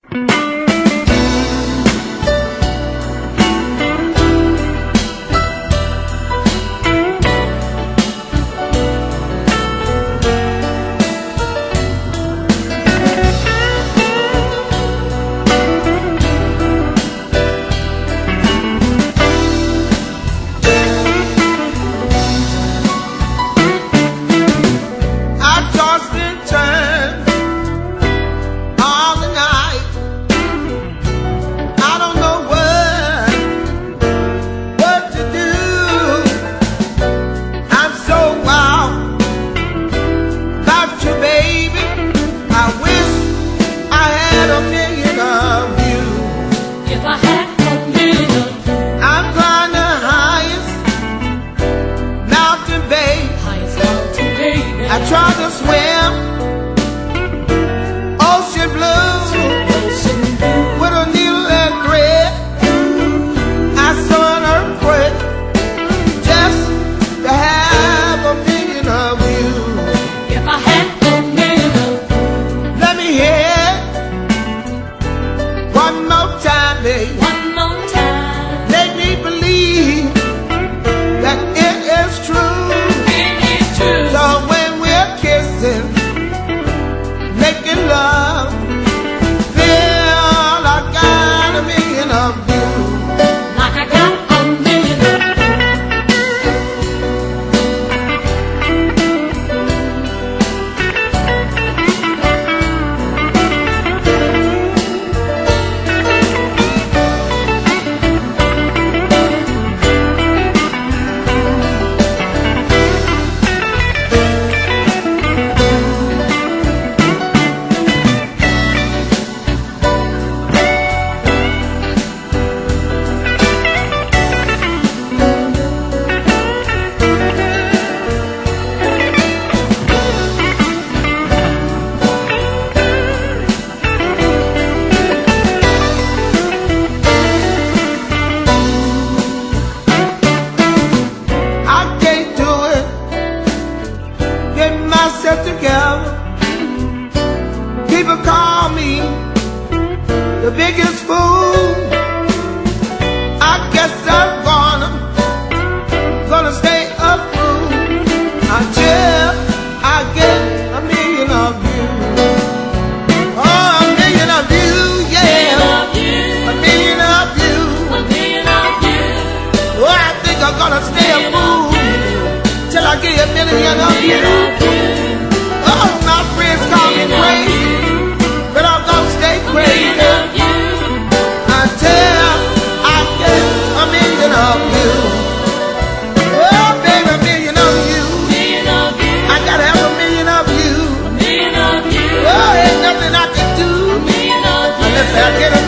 I tried to swim ocean blue with a needle and thread. I saw an earthquake just to have a million of you. If I had a million, let me hear it one more time, baby. One more time. Make me believe that it is true. It is true. So when we're kissing, making love, feel I got a million of you. Like I got a million of myself together. People call me the biggest fool. I guess I'm gonna stay a fool until I get a million of you. Oh, a million of you, yeah. A million of you. a million of you. Oh, I think I'm gonna stay a fool till I get a million of you. Oh, my friends call me crazy, but I'm gonna stay crazy until I get a million of you. Oh, baby, a million of you. I gotta have a million of you. Oh, ain't nothing I can do unless I get a